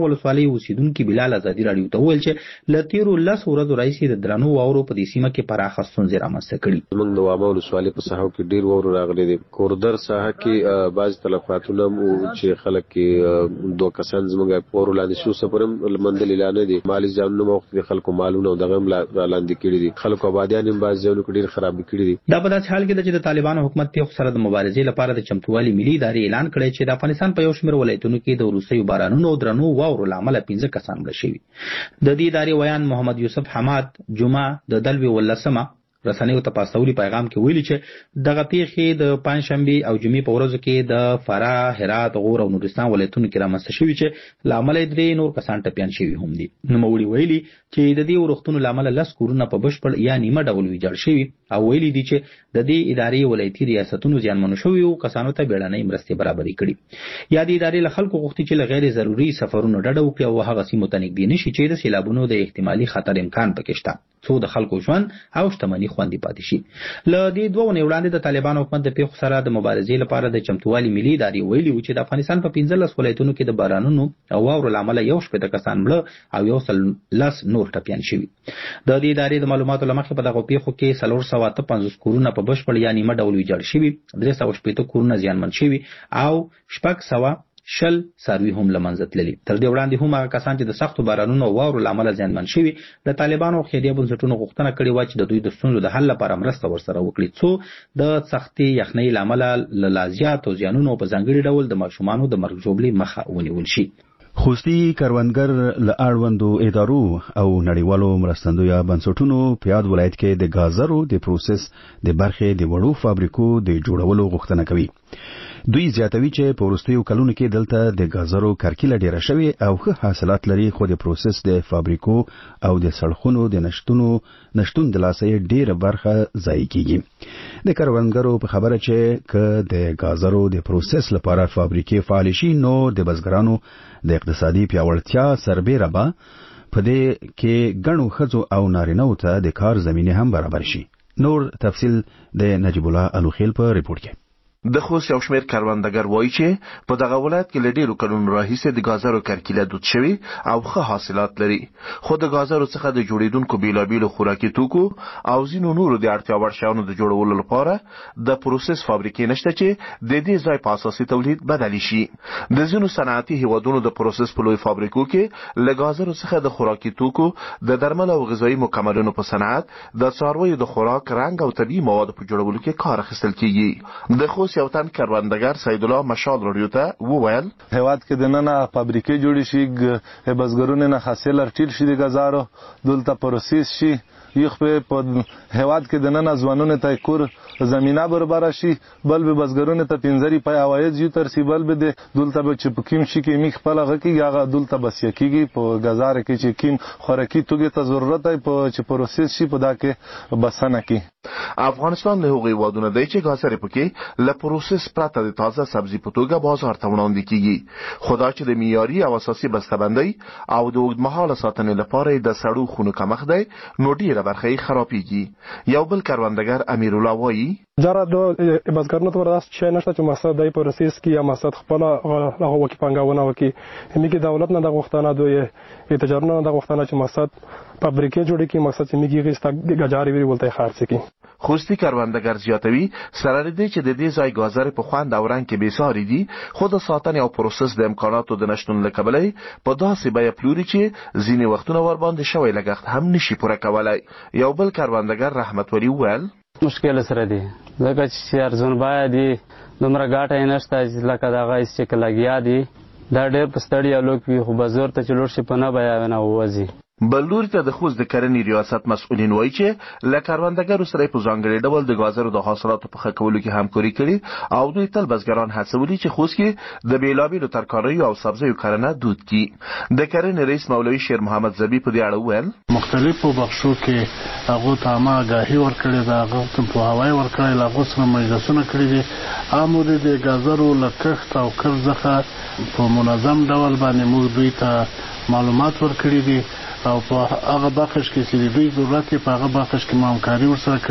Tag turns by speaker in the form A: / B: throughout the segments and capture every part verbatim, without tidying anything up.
A: ولسوالۍ اوسیدونکي بلال ازادي راډیو ته وویل چې له تیرو لس ورځو راهیسې د درنو واورو په دې سیمه کې پراخه ستونزې رامنځته کړي.
B: موږ د واما ولسوالۍ په ساحو کې ډېر واورو راغلي دي. کوردر ساحه کې بعض تلفاتونه چې خلک کې دوه کسان زموږ واورو لاندې شو سفرم لمندل اعلان دي. مالي ځانونه موخت خلکو مالونه دغه لاندې کړي دي. خلکو آبادیان هم بعض ځایونو کې ډېر خراب کړي دي.
A: دا په داسې حال کې ده چې د طالبانو حکومت پیښو سره د مبارزې لپاره د چمتووالي ملي ادارې اعلان کړی چې د افغانستان په یو شمېر ولایتونو کې د وروستیو بارانونو او درنو واورو له امله پنځه کسان مړه شوي. د دې ادارې ویان محمد یوسف حماد جمعه د دلوي ولسمه رسنیو ته په استولي پیغام کې ویلي چې دغه پیښې د پنجشنبې او جمعې په ورځو کې د فراه، هرات، غور او نورستان ولایتونو کې رامنځته شوي چې له امله درې نور کسان ټپیان شوي هم دي. نوموړي ویلي چې د دې ورښتونو له امله لس کورونه په بشپړ یا نیمه ډول ویجاړ شوي او ویلي دي چې د دې ادارې ولایتي ریاستونو زیانمنو شویو کسانو ته بیړنۍ مرستې برابرې کړي. یا د ادارې له خلکو غوښتي چې له غیر ضروري سفرونو ډډه وکړي او هغه سیمو ته نږدې نشي چې د سیلابونو د احتمالي خطر امکان پکې شته، څو د خلکو ژوند او شتمني خوندي پاتې شي. له دې دوه ونې وړاندې د طالبانو حکومت د پیښو سره د مبارزې لپاره د چمتووالي ملي ادارې ویلي و چې د افغانستان په پنځلس ولایتونو کې د بارانونو او واورو له امله یو شپېته کسان مړه او یو سل لس نور ټپیان شوي. د دې ادارې د معلوماتو له مخې په دغو پیښو کې څلور سوه اته پنځوس کورونه په بشپړ یا نیمه ډول ویجاړ شوي، درې سوه شپېته کورونه زیانمن شوي او شپږ سوه شل څاروي هم له منځه تللي. تر دې وړاندې هم هغه کسان چې د سختو بارانونو او واورو له امله زیانمن شوي د طالبانو او خیریه بنسټونو غوښتنه کړې وه چې د دوی د ستونزو د حل لپاره مرسته ورسره وکړي، څو د سختې یخنۍ له امله له لا زیاتو زیانونو په ځانګړي ډول د ماشومانو د مرګ ژوبلې مخه ونیول شي.
C: خوستي کروندګر له اړوندو ادارو او نړیوالو مرستندویه بنسټونو په یاد ولایت کې د ګازرو د پروسس د برخې د وړو فابریکو د جوړولو غوښتنه کوي. دوی زیاتوي چې په وروستیو کلونو کې دلته د ګازرو کرکیله ډیره شوې او ښه حاصلات لري، خو د پروسس د فابریکو او د سړکونو د نشټونو نشټون د لاسه ډیره برخه ضایع کیږي. د کروندګرو په خبره چې که د ګازرو د پروسس لپاره فابریکې فعال شي نو د بزګرانو د اقتصادي پیاوړتیا سربېره به په دې کې ګڼو ښځو او نارینه‌و ته د کار زمینه هم برابر شي. نور تفصیل د نجیب الله الوخیل په ریپورت کې.
D: د خوست یو شمېر کروندګر وایي چې په دغه ولایت کې له ډېرو کلونو راهیسې د ګازرو کرکیله دود شوي او ښه حاصلات لري، خو د ګازرو څخه د جوړېدونکو بېلابېلو خوراکي توکو او ځینو نورو د اړتیا وړ شیانو د جوړولو لپاره د پروسس فابریکې نشته چې د دې ځای په اساسي تولید بدلې شي. د ځینو صنعتي هیوادونو د پروسس په لوی فابریکو کې له ګازرو څخه د خوراکي توکو، د درمل او غذایي مکملونو په صنعت، د څارویو د خوراک، رنګ او طبیعي موادو په جوړولو کې کار اخیستل کیږي. د خوست یو تن کروندګر سید الله مشال راډیو ته وویل
E: هیواد کې د ننه فابریکې جوړې شي، بزګرونه نه حاصل ارټیل شي، د ګازارو دلته پروسس شي، یخ په هیواد کې د ننه ځوانونه ته کور زمينه برابر شي، بل به بزګرونه ته پنځري پای عواید یو تر سی بل به د دلته به چې پکیم شي کې میخ په لغه کې هغه دلته بس یکیږي په ګازار کې چې کیم خوراکي توګه ته ضرورت دی په چې پروسس شي په دا کې بسنه کې.
D: افغانستان له هغوی وادونه دی چې ګازرې پکې له پروسس پرته د تازه سبزي په توګه بازار ته وړاندې کیږي، خو دا چې د معیاري او اساسي بسته‌بندۍ او د اوږدمهاله ساتنې لپاره د سړو خونو کمښت دی نو ډېره برخه یې خرابېږي. یو بل کروندګر امیر الله وایي
F: جره د بزګرانو ته داس شي نشته چې مقصد دی پروسس کې یا مقصد خپل هغه وکی پنګاونه وکی همي کې دولت نه د غوښتنه دوی تجارت نه د غوښتنه چې مقصد فابریکې جوړې کې مقصد چې میږي غیستا ګجاري وی ولته خرڅ کی.
D: خوستی کروندګر زیاتوي سره دې چې د دې ځای ګازرې په خوند او رنګ کې بیساري دي، خو د ساتنې او پروسس د امکاناتو د نشتون له کبله په داسې بیه پلوري چې ځینې وختونه ور باندې شوی لګښت هم نشي پوره کولای. یو بل کروندګر رحمت ولی وویل
G: مشکل سره دی ځکه چې ارزون بیه دي، دومره ګټه یې نشته چې لکه دغه چې لګیا دي دا ډېر په ستړیا لوک وي، خو بازار ته چې لوړ شي په نه بیه نه ووځي.
D: بل لوري ته د خوست د کرنې ریاست مسؤلین وایي چې له کروندګرو سره په ځانګړي ډول د ګازرو د حاصلاتو په ښه کولو کې همکاري کړي او دوی تل بزګران هڅولي چې خوست کې د بېلابېلو ترکاریو او سبزیو کرنه دود کړي. د کرنې رئیس مولوي شیر محمد زبی په دې اړه وویل
H: مختلفو بخشو کې هغو ته عامه آګاهي ورکړې ده، هغو ته پوهاوی ورکړی، له هغو سره مجلسونه کړي دي. عامو د ګازرو له کښت او کرز څخه په منظم ډول باندې موږ دوی ته معلومات ورکړي دي او په هغه بخش کې چې دوی ضرورت یې په هغه بخش کې همکاري ورسره کړې ده.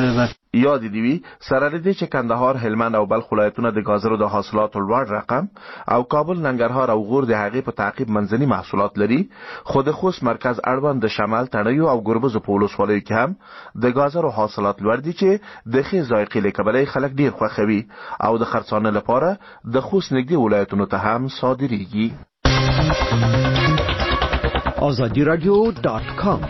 D: یاد دی وی سره لدی چې کندهار، هلمند او بلخ ولایتونه د گازرو د حاصلاتو لوړ رقم او کابل، ننګرهار او غور د هغې په تعقیب منځني محصولات لري، خو د خوست مرکز اړوند د شمال، تڼیو او ګربزو په ولسوالیو کې هم د گازرو حاصلات لوړ دي چې د ښې ذایقې له کبله خلک ډیر خوښوي او د خرڅانه لپاره د خوست نږدې ولایتونو ته هم صادریږي.
I: آزادی رادیو دات کام.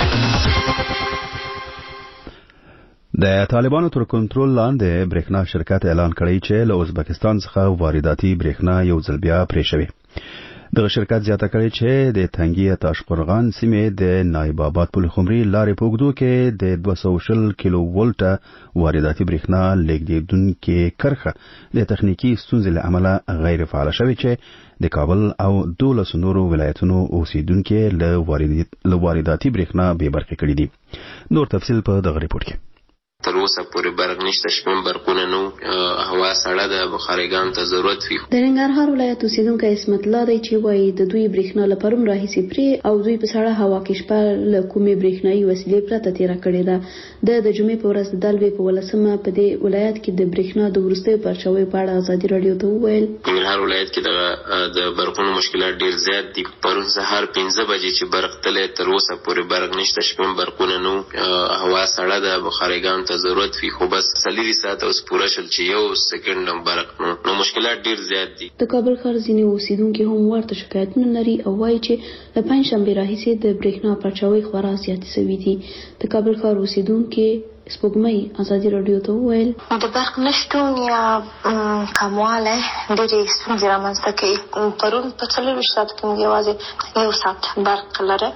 C: د طالبانو تر کنټرول لاندې برېښنا شرکت اعلان کړی چې له ازبکستان څخه وارداتي برېښنا یو ځل بیا پرې شوی. دغه شرکت زیاته کړی چې د تنګي تاشقرغان سیمې د نایب آباد پلخمري لارې په اوږدو کې د دوه سوه شل کیلو ولټه وارداتي برېښنا لیږدونکې کرښه د تخنیکي ستونزې له امله غیر فعاله شوې چې د کابل او دولسو نورو ولایتونو اوسیدونکو له وارداتي برېښنا بې برخې کړي دي. نور تفصیل په دغه ریپورت کې.
J: تر اوسه پورې برق نشته، شپږ برقونه نو هوا سړه ده، بخارګانو ته ضرورت وي.
K: د ننګرهار ولایت اوسیدونکی اسمت الله دی چې وایي د دوی برېښنا له پرون راهیسې پرې او دوی په سړه هوا کې شپه له کومې برېښنایي وسیلې پرته تېره کړې ده. د د جمعې په ورځ د دلوې په ولسمه په دې ولایت کې د برېښنا د وروستیو پرچاویو په اړه ازادي راډیو ته وویل.
J: ننګرهار ولایت کې د برقونو مشکلات ډېر زیات دي. پرون سهار پنځه بجې چې برق تللی، تر اوسه پورې برق نشته، شپږ برقونه نو هوا سړه ده، بخارګانو ته ضرورت وي، خو بس څلور ساعته اوس پوره شول چې یو سکند هم برق نو نو مشکلات ډیر زیات دي.
K: د کابل ښار ځینې اوسیدونکي هم ورته شکایتونه لري او وایي چې له پنجشنبې راهیسې د برېښنا پرچاوۍ خورا زیاتې شوي دي. د کابل ښار اوسیدونکي سپوږمۍ ازادي راډیو ته وویل
L: د برق نشتون یا کموالی ډېرې ستونزې رامنځته کوي. پرون په څلورویشت ساعتو کې موږ یوازې یو ساعت برق لره.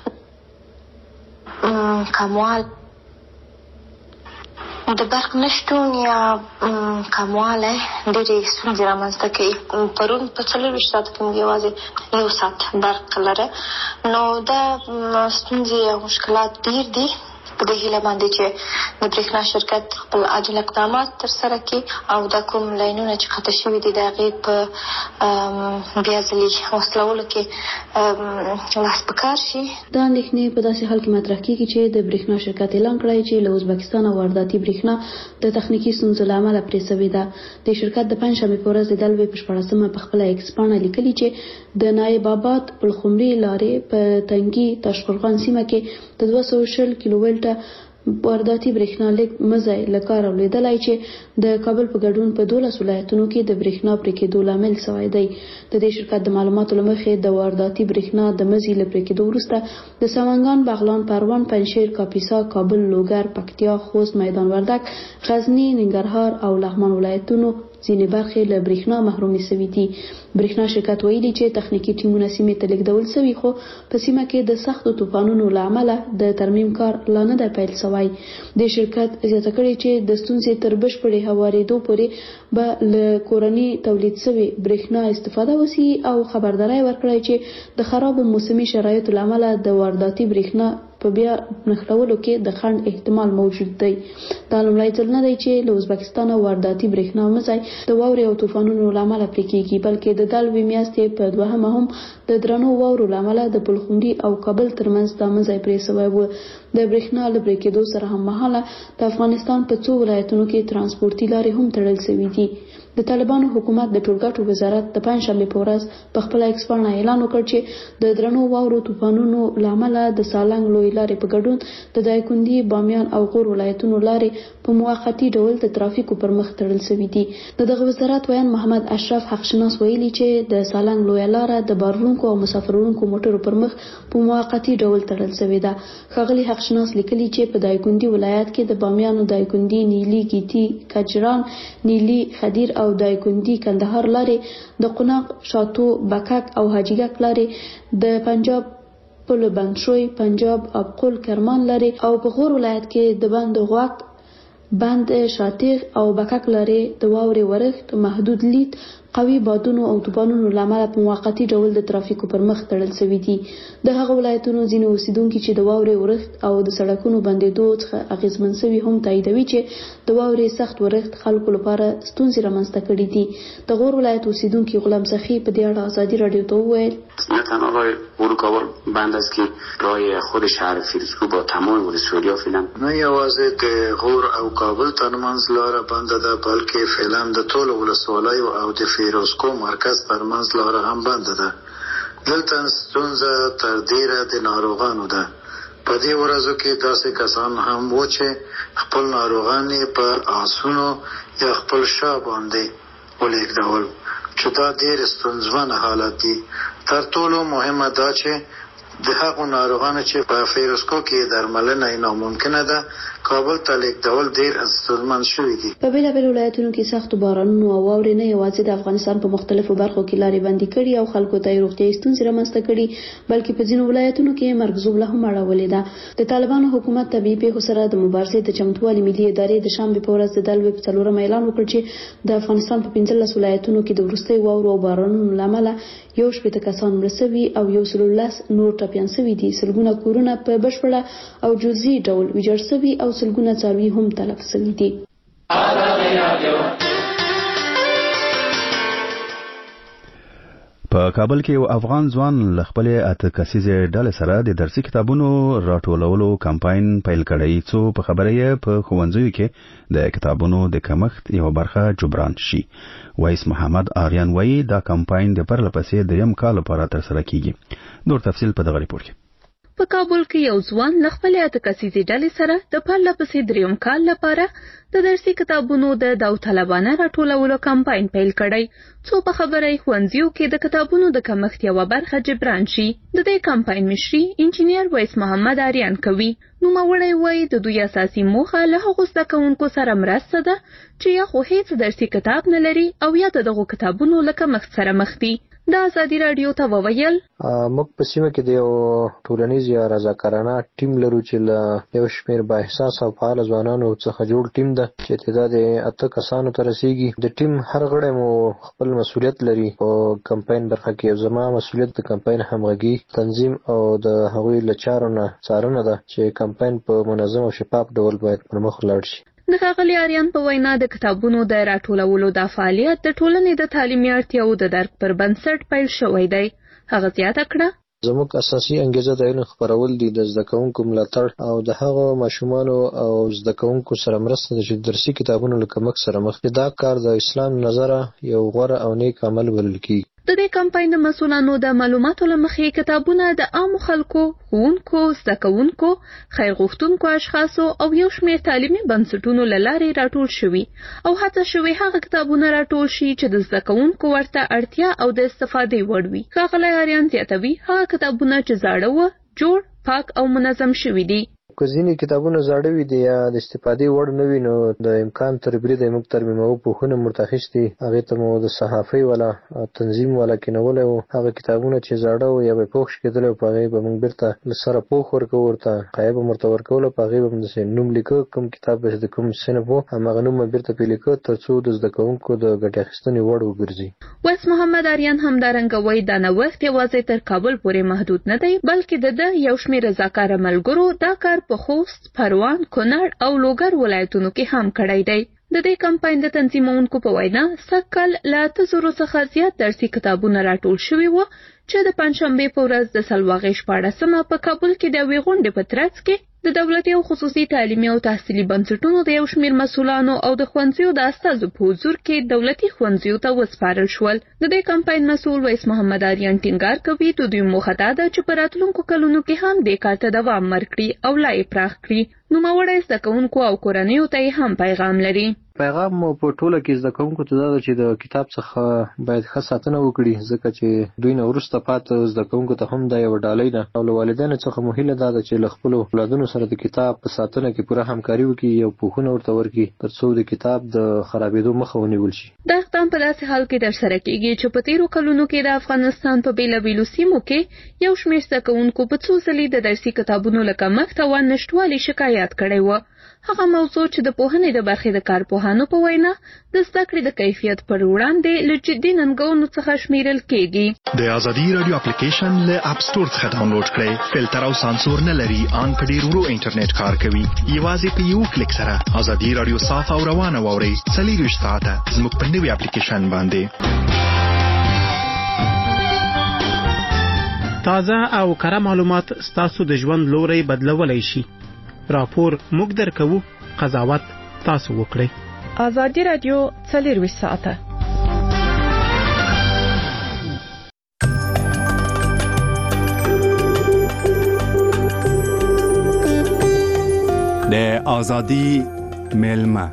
L: کموال د برق نشتون یا کموالی ډېرې ستونزې رامنځته کوي. پرون په څلورویشت ساعتو کې موږ یوازې یو ساعت برق لره. نو دا ستونزې او مشکلات ډېر دي. په دې هیله باندې چې د برېښنا شرکت خپل عاجل اقدامات ترسره کړي او دا کوم لاینونه چې قطع شوي دي د هغې په بیا ځلي وصلولو کې لاس په کار شي.
K: دا اندېښنې په داسې حال کې مطرح کېږي چې د برېښنا شرکت اعلان کړی چې له ازبکستانه وارداتي برېښنا د تخنیکي ستونزو له امله پرې شوې ده. د شرکت د پنجشنبې په ورځ د دلوې په شپاړسمه په خپله ایکس پاڼه لیکلي چې د نایب آباد پلخمري لارې په تنګي تاشقرغان سیمه کې د دوه سوه شل کیلو ولټه وارداتي برېښنا لیک مزای له کاره لوېدلی چې د کابل په ګډون په دولس ولایتونو کې د برېښنا پرې کېدو لامل شوی دی. د دې شرکت د معلوماتو له مخې د وارداتي برېښنا د مزي له پرې کېدو وروسته د سمنګان، بغلان، پروان، پنجشیر، کاپیسا، کابل، لوګر، پکتیا، خوست، میدان وردګ، غزني، ننګرهار او لغمان ولایتونو ځینې برخې له برېښنا محرومې شوي دي. برېښنا شرکت ویلي چې تخنیکي ټیمونه سیمې ته لیږدول شوي، خو په سیمه کې د سختو طوفانونو له امله د ترمیم کار لا نه دی پیل شوی. د شرکت زیاته کړې چې د ستونزې تر بشپړې هوارېدو پورې به له کورني تولید شوي برېښنا استفاده وشي او خبرداری ورکړی چې د خرابو موسمي شرایطو له امله د وارداتي برېښنا په بیا نښلولو کې د خنډ احتمال موجود دی. دا لومړی ځل نه دی چې له ازبکستانه وارداتي برېښنا مزی د واورې او طوفانونو له امله پرې کېږي، بلکې د دلوې میاشتې په دوهمه هم د درنو واورو له امله د پلخمري او کابل ترمنځ دا مزی پرې شوی و. د برېښنا له پرې کېدو سره هممهاله د افغانستان په څو ولایتونو کې ترانسپورتي لارې هم تړل شوي دي. د طالبانو حکومت د ټولګټو وزارت د پنجشنبې په ورځ په خپله ایکس پاڼه اعلان وکړ چې د درنو واورو طوفانونو له امله د سالنګ لویې لارې په ګډون د دایکنډي، بامیان او غور ولایتونو لارې په موقتي ډول د ترافیکو پر مخ تړل شوي دي. د دغه وزارت ویان محمد اشرف حقشناس ویلي چې د سالنګ لویه لاره د بارونکو او مسافروړونکو موټرو پر مخ په موقتي ډول تړل شوې ده. ښاغلي حقشناس لیکلي چې په دایکنډي ولایت کې د بامیانو دایکنډي، نیلي، ګیتي، کجران، نیلي، خدیر او دایکنډي کندهار لارې، د قوناق، شاتو، بکک او حاجیګک لارې، د پنجاب پل بندشوی، پنجاب ابقول کرمان لارې او په غور ولایت کې د بند غوک، بند شاتیغ او بکک لارې د واورې ورښت، محدود لید، قوي بادونو او طوفانونو لامل په موقتی ډول د ترافیکو پر مخ تړل شوی دي. د هغه ولایتونو ځینې اوسیدونکو چې د واورې ورښت او د سړکونو بندېدو څخه اغیزمن شوي هم تاییدوي چې د واورې سخت ورښت خلکو لپاره ستونزې رامنځته کړي دي. د غور ولایت اوسیدونکي غلام سخی په دې اړه ازادي راډیو ته وویل:
M: نه تنها راه ورودکاور بند است که راه خود شهر فیروزکوه با تمام ولسوالی‌ها فعلا
N: نه یوازې د غور او کابل ترمنځ لاره بنده ده، بلکې فعلا د ټولو ولسوالیو او د فیروزکوه مرکز ترمنځ لاره هم بنده ده. دلته ستونزه تر ډیره د ناروغانو ده. په دې ورځو کې داسې کسان هم و چې خپل ناروغان په آسونو یا خپل شا باندې ولېږدول، چې دا ډېر ستونزمن حالت دی. تر ټولو مهمه دا چې د هغو ناروغانو چې په فیروزکوه کې درملنه یې ناممکنه ده کابل ته لیږدول ډېر ستونزمن شوي دي.
K: په بېلابېلو ولایتونو کې سختو بارانونو او واورې نه یوازې د افغانستان په مختلفو برخو کې لارې بندي کړي او خلکو ته یې روغتیایي ستونزې رامنځته کړي، بلکې په ځینو ولایتونو کې مرګ ژوبله هم اړولې ده. د طالبانو حکومت طبیعي پیښو سره د مبارزې د چمتووالي ملي ادارې د شنبې په ورځ د دلوې په څلورمه اعلان وکړ چې د افغانستان په پنځلس ولایتونو کې د وروستیو واورو او بارانونو له امله یو شپېته کسان مړه سوي او یو سل لس نور ټپیان سوي دي. سلګونه کورونه په بشپړه او جزئي ډول ویجاړ سوي او سلګونه څاروي هم تلف سوي دي.
C: په کابل کې یو افغان ځوان له خپلې اته کسیزې ډلې سره د درسي کتابونو راټولولو کمپاین پیل کړی، څو په خبره یې په ښوونځیو کې د کتابونو د کمښت یو برخه جبران شي. وایس محمد آریان وایي دا کمپاین د پرله پسې دریم کال لپاره ترسره کیږي. نور تفصیل په دغه ریپورت کې.
O: په کابل کې یو ځوان له خپلې اته کسیزې ډلې سره د پرله پسې دریم کال لپاره د درسي کتابونو د داوطلبانه راټولولو کمپاین پیل کړی، څو په خبره یې ښوونځیو کې د کتابونو د کمښت یوه برخه جبران شي. د دې کمپاین مشري انجینیر وایس محمد آریان کوي. نوموړی وایي د دوی اساسي موخه له هغو زده کوونکو سره مرسته ده چې یا خو هیڅ درسي کتاب نه لري او یا د دغو کتابونو له کمښت سره مخ دي. د ازادي راډیو ته وویل:
P: موږ په سیمه کې د یو ټولنیز یا رضاکارانه ټیم لرو چې له یو شمېر بااحساس او فعال ځوانانو څخه جوړ ټیم ده چې تعداد یې اته کسانو ته رسیږي. د ټیم هر غړی مو خپل مسؤلیت لري. په کمپاین برخه کې زما مسؤلیت د کمپاین همغږي، تنظیم او د هغوی له چارو نه څارنه ده چې کمپاین په منظم او شفاف ډول باید پرمخ ولاړ شي.
O: د ښاغلي آریان په وینا د کتابونو د راټولولو دا فعالیت د ټولنې د تعلیمي اړتیاو د درک پر بنسټ پیل شوی دی. هغه زیاته کړه:
P: زموږ اساسي انګیزه د علم خپرول دي، د زده کوونکو ملاتړ او د هغو ماشومانو او زده کوونکو سره مرسته ده چې درسي کتابونو له کمښت سره مخ دي. دا کار د اسلام نظره یو غوره او نیک عمل بلل کیږي.
O: د دې کمپاین د مسؤلانو د معلوماتو له مخې کتابونه د عامو خلکو، ښوونکو، زده کوونکو، خیر غوښتونکو اشخاصو او یو شمېر تعلیمي بنسټونو له لارې راټول شوي او هڅه شوې هغه کتابونه راټول شي چې د زده کوونکو ورته اړتیا او د استفادې وړ وي. ښاغلی آریان زیاتوي هغه کتابونه چې زاړه وه، جوړ، پاک او منظم شوي دي.
P: که ځینې کتابونه زاړه وي دي یا د استفادې وړ نه وي، نو د امکان تر بریده موږ ترمیموو پوښونه مو ورته اخیستي. هغې ته مو د صحافۍ والا تنظیم والا کېنولی وو. هغه کتابونه چې زاړه وو یا به پوښ کېدلی وو، په هغې به موږ بیرته له سره پوښ ورکوو، ورته قایه به مو ورته ورکوله. په هغې به مو داسې نوم لیکه، کوم کتاب به د کوم صنف و، هماغه نوم به بیرته پرې لیکه تر څو د زده کوونکو د ګټې اخیستنې وړ وګرځي.
O: وایس محمد آریان همدارنګه وایي دا نوښت یوازې تر کابل پورې محدود نه دی، بلکې د ده یو شمېر رضاکاره ملګرو دا کار په خوست، پروان، کونړ او لوګر ولایتونو کې هم کړی دی. د دې کمپاین د تنظیمونکو په وینا سږکال له اته زرو څخه زیات درسي کتابونه راټول شوي وو چې د پنجشنبې په ورځ د سلواغې شپاړسمه په کابل کې د یوې غونډې په ترڅ کې د دولتي او خصوصي تعلیمي او تحصیلي بنسټونو د یو شمېر مسؤلانو او د ښوونځیو د استازو په حضور کې دولتي ښوونځیو ته وسپارل شول. د دې کمپاین مسؤل وایس محمد آریان ټینګار کوي د دوی موخه دا ده چې په راتلونکو کلونو کې هم دې کار ته دوام ورکړي او لا یې پراخ کړي. نوموړی زده کوونکو او کورنیو ته یې هم پیغام لري.
P: پیغام مو په ټوله کې زده کوونکو ته دا ده چې د کتاب څخه باید ښه ساتنه وکړي، ځکه چې دوی نه وروسته پاتې زده کوونکو ته هم دا یوه ډالۍ ده. او له والدینو څخه مو هیله دا ده چې له خپلو اولادونو سره د کتاب په ساتنه کې پوره همکاري وکړي او پوښونه ورته ورکړي تر څو د کتاب د خرابېدو مخه ونیول شي.
O: دا اقدام په داسې حال کې ترسره کیږي چې په تیرو کلونو کې د افغانستان په بېلابېلو سیمو کې یو شمېر زده کوونکو په څو ځلې د درسي کتابونو له کمښت او نشتوالي شکایت کړی و. هغه موضوع چې د پوهنې د برخې د کارپوهانو په وینا د زده کړې د کیفیت پر وړاندې له جدي ننګونو څخه شمیرل کېږي.
Q: د ازادي رادیو اپلیکیشن له اپ سټور څخه ډاونلوډ کړئ. فلټر او سانسور نه لري، ان په ډیر ورو انټرنیټ کار کوي. یوازې په یو کلیک سره ازادي رادیو صاف او روانه واورئ. څلور ساعته زموږ په نوي اپلیکیشن باندې
R: تازه او کره معلومات ستاسو د ژوند لوري بدلولای شي. راپور موږ درکوو، قضاوت تاسو وکړئ.
S: ازادي رادیو څلور ساعته.
T: د ازادي ملما.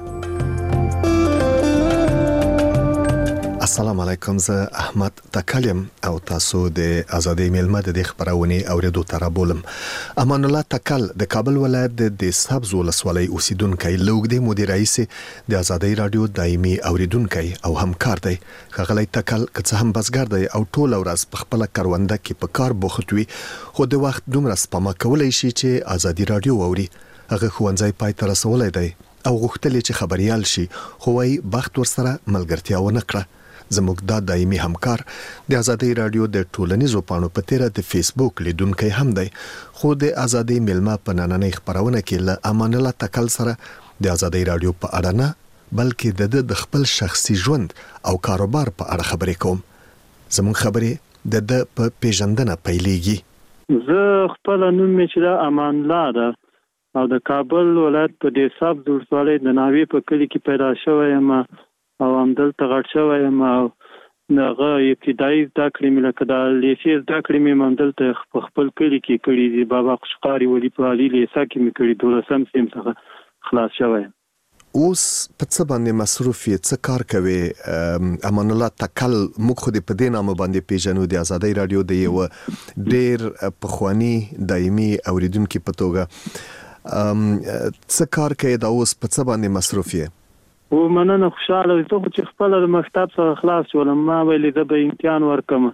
U: السلام علیکم، زه احمد تکلم او تاسو د ازادي ملما د خبرونه اوریدو تر بولم. امان الله تکل د کابل ولایت د سبز ولسوالۍ اوسیدونکو لوګدي مدیر رئیس د ازادي رادیو دایمي اوریدونکو او همکار دی. غلې تکل که هم بسګر دی او ټول ورځ په خپل کرونده کې په کار بوختوي، خو د وخت دومره سپما کولای شي چې ازادي رادیو اوري. هغه خوانځي پای تر رسولای دی او غوښتل چې خبريال شي، خو وايي بخت ورسره ملګرتیا ونه کړه. زموږ د دایمي همکار د ازادي رادیو د ټولنیزو پاڼو په تیره د فیسبوک لیدونکو هم دی، خو د ازادي ملما په نننۍ خبرونه کې له امان الله تکل سره د ازادي رادیو په اړه نه بلکې د خپل شخصي ژوند او کاروبار په اړه خبرې کوم. زموږ خبرې د د په پیژندنه پیلېږي.
V: زه خپل نوم مې چې امان الله ده او د کابل ولایت په دې سب ولسوالۍ د ناوی په کلی کې پیدا شوی یم او همدلته غټ شوی یم او هغه ابتدایي زده کړې مې لکه د لیسې زده کړې مې همدلته په خپل کلي کې کړي دي. بابا قشقاري ولي په عالي لیسه کې مې کړي، دولسم صنف څخه خلاص شوی.
U: اوس په څه باندې مصروف یې، څه کار کوي؟ امان الله تکل موږ خو دې په دې نامه باندې پیژنو د ازادي رادیو د یو ډېر پخوانی دایمي اوریدونکو په توګه. څه کار کوي دا اوس په څه باندې مصروف یې؟
V: و مننه، خوشاله ته خو چې خپل د مکتب څخه خلاص شولم، ما ویلې د به امتحان ورکم.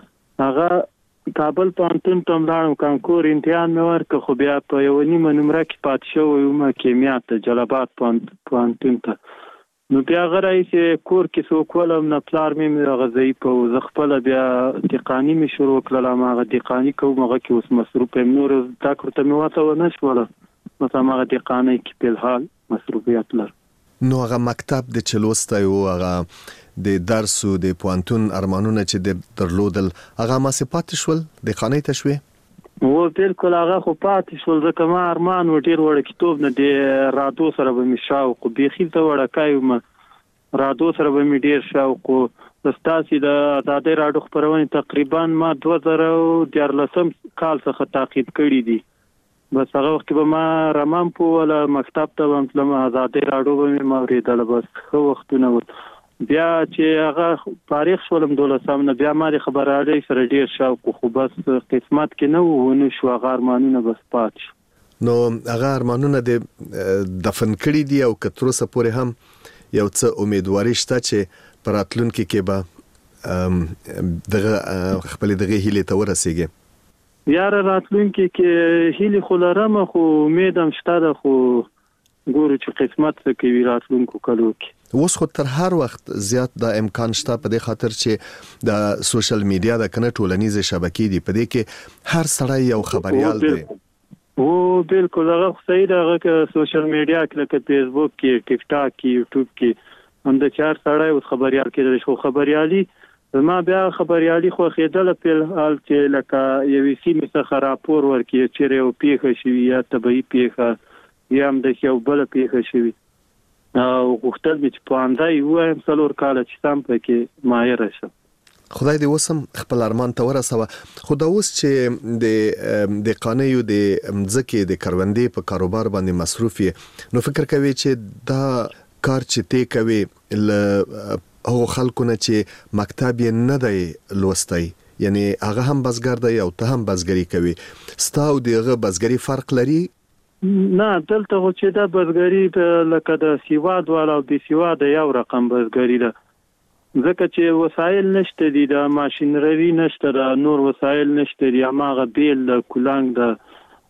V: هغه کابل پوهنتون ته لاړم، کانکور امتحان مې ورکړ، خو بیا په یو نیمه نمره کې پاتې شوی وم کیمیا ته، جلال پوهنتون ته. نو بیا هغه راهیسې کور کې څوک ولم نه، پلار مې هغه ضعیف و، زه خپله بیا دقاني مې شروع کړله. هماغه دقاني کوم، هغه کې اوس مصروف یم. نور زده کړو ته مې وته ونه شوله، بس هماغه دقانۍ کې فلحال مصروفیت لرم.
U: نو هغه مکتب د چلوستی او هغه د درس او د پوهنتون ارمانونه چې د درلودل هغه ما صفات شول د خانې ته شوي؟
V: و بالکل هغه خو پاتې شول، ځکه ما ارمان و ډېر وړه کتاب نه د رادو سره به مې شوق و، بیخي ته وړکی وم، رادو سره به مې ډېر شوق و. ستاسې د ازادۍ راډیو خپرونې تقریبا ما دوه زره دیارلسم کال څخه تعقیب کړي دي. بس هغه وخت به ما رمام په ولا مکتب ته هم تلم، ازادۍ راډیو به مې اورېدله. بس ښه وختونه ول. بیا چې هغه فارغ شولم دولسم نه، بیا ما د خبريالۍ سره ډېر شوق، خو بس قسمت کې نه و، ونه شو هغه ارمانونه بس پات شو.
U: نو هغه ارمانونه د دفن کړي دي او که تر اوسه پورې هم یو څه امیدواري شته چې په راتلونکي کې به دغه خپل دغه هیلې ته ورسیږي؟
V: یاره راتلونکي کې هیلې خو لرم، خو امید هم شته ده، خو ګورو چې قسمت څه کوي راتلونکو کلو کې.
U: اوس خو تر هر وخت زیات د امکان شته په دې خاطر چې د سوشل میډیا د کنه ټولنیزه شبکې دي، په دې کې هر سړی یو خبريال دی.
V: او بالکل هغه صحیح ده، هغه سوشل میډیا کې لکه فیسبوک کې، ټیک ټاک کې، یوټیوب کې هم د چار سړی اوس خبريال کېدل شو. خبريالي ما بیا خبريالي خو خېدل په حال چې لکه یو سیمه څخه راپور ورکړي چې یو پیښه شوی یا طبيعي پیښه یا هم د یو بل پیښه شوی، او غوښتل مې چې پاندای وایم څلور کال چې سم پکې ماهر شم.
U: خدای دې وسم خپل ارمان ته ورسوه. خو دا اوس چې د د قانیو د مځکې د کروندې په کاروبار باندې مصروف یې، نو فکر کوي چې دا کار چې تی کوي ل او خلکو نه چې مکتب یې نه دی لوستی، یعنی هغه هم بزګر دی او ته هم بزګری کوي، ستا او دغه بزګری فرق لري؟
V: نه، دلته خو چې دا بزګری لکه د سیواد والا او د سیواد یو رقم بزګری ده، ځکه چې وسایل نشته دي، د ماشینري نشته، د نور وسایل نشته دي، هماغه بیل د کولانګ د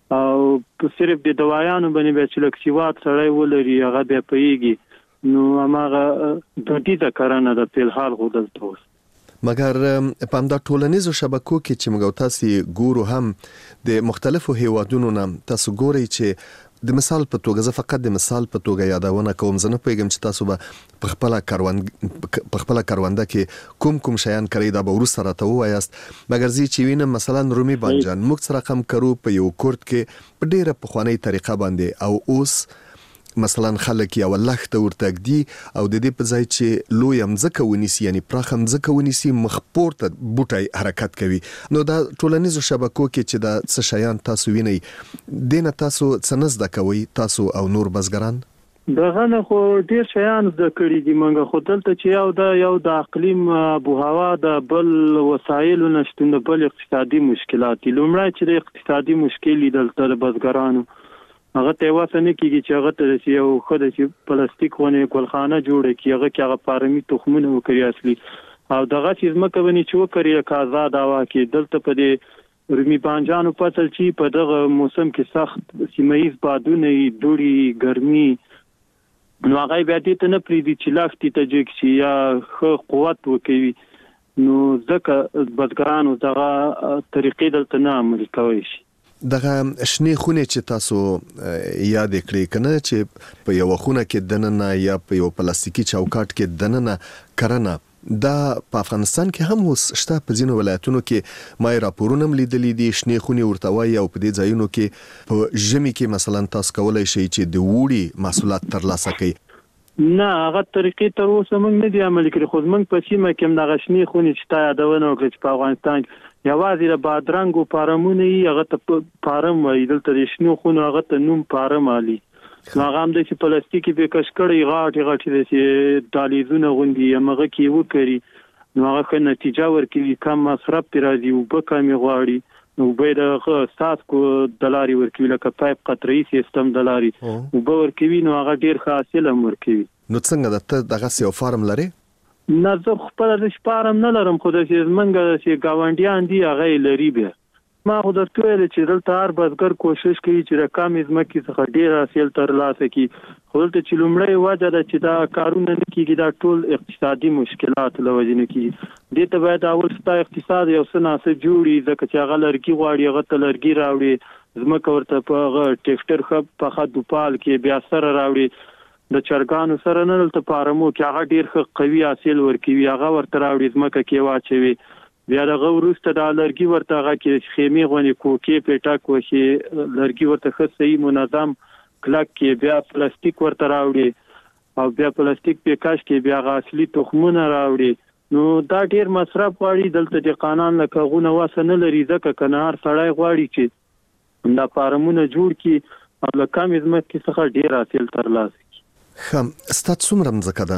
V: او صرف د دوايانو باندې به چې لکسیوات سړی ولري هغه بیا پیږي نو هغه دودیزه کرنه د په حال غوډل توس
U: مګر په همدا ټولنیزو شبکو کې چې موږ تاسو ګورو هم د مختلفو هیوادونو نه تاسو ګورئ چې د مثال په توګه زه فقط د مثال په توګه یادونه کوم زه نه پوهیږم چې تاسو به په خپل کاروان په خپل کارونده کې کوم کوم شیان کوي دا به ورسره راته وایاست مګر زی چې وینم مثلا رومي بانجان موږ سره رقم کرو په یو کورت کې په ډیره پخوانی طریقه باندې او اوس مثلا خلک یو لخت ورتګ دي او د دې په ځای چې لوی امزکه ونیسي یعنی پراخ امزکه ونیسي مخپورته بوټي حرکت کوي نو دا ټولنیزو شبکو کې چې دا څه شیان تاسو وینئ دینه تاسو څه نزد کوي تاسو او نور بزګران
V: دغه نه خو ډیر شیان د کړي دي منګه خو دلته چې یو د یو د اقلیم ابو هوا د بل وسایل نشټون د بل اقتصادي مشکلات لومړی چې د اقتصادي مشکل دلته د بزګرانو هغه ته واسنه کیږي چې هغه ته یو خدای چې پلاستیک ونه ګلخانه جوړه کی هغه کې هغه فارمي تخمونه وکړي اصلي او دغه چې مکه ونی چې وکړي کا آزاد هوا کې دلته په دې رومي بانجانو فصل چې په دغه موسم کې سخت سیمایي بادونه دوړي ګرمي نو هغه بیا دې ته نه پریدي چې لاختي ته جګ شي یا خو قوت وکوي نو ځکه بزګرانو دغه طریقې دلته نه عملي کوي شي
U: دغه شنې خونه چې تاسو یاد کړئ کنه چې په یو خونه کې دننه یا په یو پلاستیکي چوکاټ کې دننه کرنه دا په افغانستان کې هم اوس شته په ځینو ولایتونو کې ما راپورونه لیدلې دي شنې خونې ورته وایي او په دې ځایونو کې په ژمي کې مثلا تاسو کولای شئ چې د وړي محصولات ترلاسه کړئ
V: نه هغه طریقې تر اوسه موږ نه دی عملي کړی خو موږ په سیمه کې هم د شنې خونې چې تا یادونه وکړه چې په افغانستان یوازې د بادرنګو فارمونه یې هغه ته فارم وایي دلته د شنو خونو هغه ته نوم فارم علي هغه هم د چې پلاستیکي به کش کړی غاټي غاټي د چې دالیزونه غوندي هغه کې وکړي نو هغه ښه نتیجه ورکوي کم مصرف پرې راځي اوبه کمې غواړي نو به د ساسکو دلاري ورکوي لکه پایپ قطري سیستم دلاري اوبه ورکوي نو هغه ډیر ښه حاصل هم ورکوي
U: نو څنګه د دغه یو فارم لري
V: نه زه خپل د شپارم نه لرم خو د منګه چې گاونډیان دي هغه لري به ما خو درته ویل چې دلته هر بزګر کوشش کوي چې رقم ځمکې څخه ډیر حاصل ترلاسه کړي خو دلته چې لومړی وجه ده چې دا کارونه نه کیږي دا ټول اقتصادي مشکلات له وجې نه کیږي دې ته باید اول ستا اقتصاد یو څه ناسه جوړي ځکه چې هغه لرګي غواړي هغه ته لرګي راوړي ځمکه ورته په هغه ټیکټر ښه په خدوپال کې بیا سره راوړي د چرګانو سره نه دلته فارمو کې هغه ډیر ښه قوي حاصل ورکوي هغه ورته راوړي ځمکه کې واچوي بیا دغه وروسته د لرګي ورته هغه کې خیمې غونې کوکې پیټاک وشي لرګي ورته ښه صحیح منظم کلک کې بیا پلاستیک ورته راوړي او بیا پلاستیک پیکاش کې بیا اصلي تخمونه راوړي نو دا ډیر مصرف غواړي دلته د قانون لکه غونه واسه نه لري ځکه کنار سړی غواړي چې دا فارمونه جوړ کړي او له کم ځمکې څخه ډیر حاصل ترلاسه کړي
U: خم ستات څومره ځمکه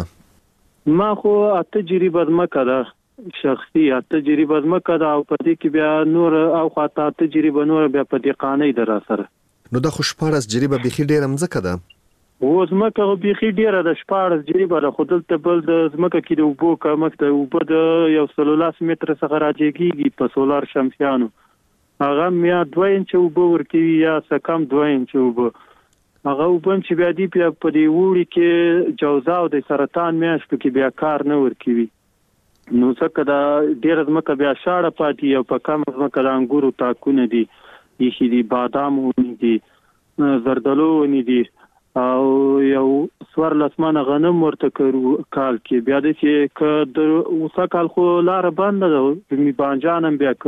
U: ده
V: ما خو اته جریبه ځمکه ده شخصي اته جریبه ځمکه ده او په دې کې بیا نور او خاطه اته جریبه نور بیا په دې قانې در سره
U: نو د خوشپارس جریبه بيخي ډیره ځمکه ده
V: و ځمکه بيخي ډیره د شپارس جریبه ده خو دلته بل د ځمکه کې د وبو کمښت او په د یو سلولاس متر څخه راځيږي په سولار شمسيانو هغه میا دوه انچ وبو ورکوي یا څه کم دوه انچ وبو هغه وبم چې بیا دی په دې وړي کې جوزا او د سرطان میاشت کې بیا کار نه ورکوي نو څنګه دا ډیر ځمکه بیا شاړه پاتې او په کم ځمکه د انګورو تاکونه دي یخي دي بادام ونی دي زردالو ونی دي او یو سوار لاسمانه غنم ورته کړو کال کې بیا د چې ک د اوسه کال خو لار بند ده می بانجانم بیا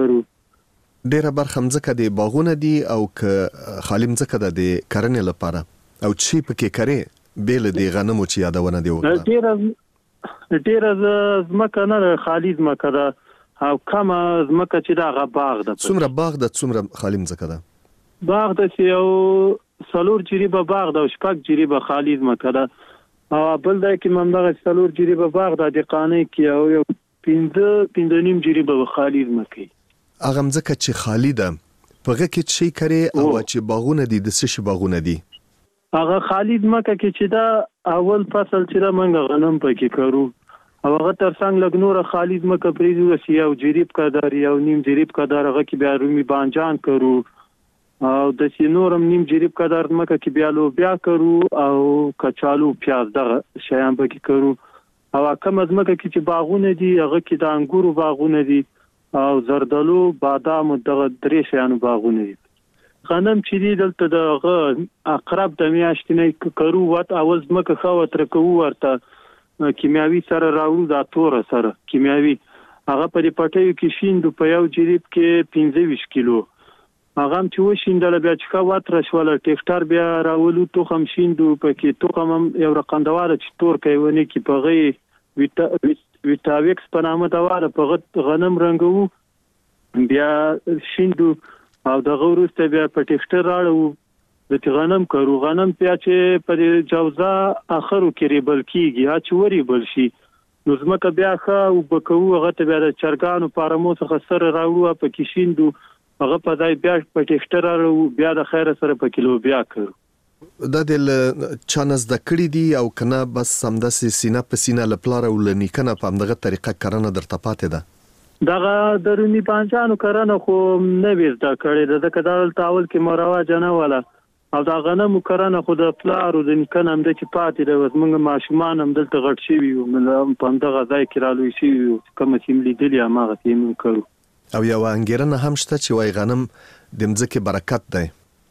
V: کړو
U: ډیره برخه مځکه دی باغونه دي او ک خالی مځکه ده د کرنې لپاره او چی پکې کرے بیل دی غنمو چې یادونه دی وکړه
V: ډیره ډیره ځمکه نه خالی ځمکه ده او کومه ځمکه چې دا غ باغ ده
U: څومره باغ ده څومره خالی ځمکه ده
V: باغ ده چې یو سلور جریبه باغ ده او شپږ جریبه خالی ځمکه ده او بل دا کې ممدغه سلور جریبه باغ ده د قانې کې او یو پنځه پنځه نیم جریبه خالی ځمکه
U: هغه ځمکه چې خالی ده پغه کې شي کرے او چې باغونه دي د څه شي باغونه دي
V: هغه خالی ځمکه کې چې دا اول فصل چې دا منګه غنم پکې کړو او هغه تر څنګ لګ نور خالی ځمکه پریږدو چې یو جریب کادر یو نیم جریب کادر هغه کې بیا رومي بانجان کړو او د سینورم نیم جریب قدر مکه کې بیا لوبیا کرو او کچالو پیاز دغه شیان به کې کرو او کوم ځمکه کې چې باغونه دي هغه کې د انګورو باغونه دي او زردالو بادام دغه درې شیانو باغونه دي. غنم چې دی دلته د اقرب د میاشتې نه کرو وات اول ځمکه خو تر کوو ورته کیمیاوي سره راوړو دا تور سره کیمیاوي هغه په دې پټیو کې شیندو په یو جریب کې پنځه ویشت کیلو هغه هم چې وشیندل بیا چې خو وات راشواله ټیکټر بیا راولو تخم شیندو پکې تخم یو رقندواره چې تور کوي ونی کې په غي ویټا ویټاویکس په نامه دواله په غنم رنګو بیا شیندو او دغه وروسته بیا په ټیکټر راړو د غنم کرو غنم بیا چې په جوزا اخرو کې ریبل کیږي ها چې وری بل شي نو زمکه بیا خو وبکو هغه ته بیا د چرګانو پارمو څخه سره راوړو په کې شیندو هغه په ځای بیا په ټیکټر راړو بیا د خیر سره په کیلو بیا کرو.
U: دا د چانس د کړی دی او کنه بس سمدسي سینه په سینه لپاره ولنی کنه په همدغه طریقه کرنه درته پاتې ده
V: دغه درونی پانچانو کرنه خو نه ویزدا کړی د کډال تاول کې مرواج نه ولا او دا غنمو کرنه خو د پلارو د نکنم د چې پاتې ده وسمنګ ماشومان هم دلته غټ شي وي په همدغه ځای کې رالوي شي کوم چې ملي هغه تیم کړو
U: او یو انګیرنه هم شته چې وای غنم د مځکه برکت دی.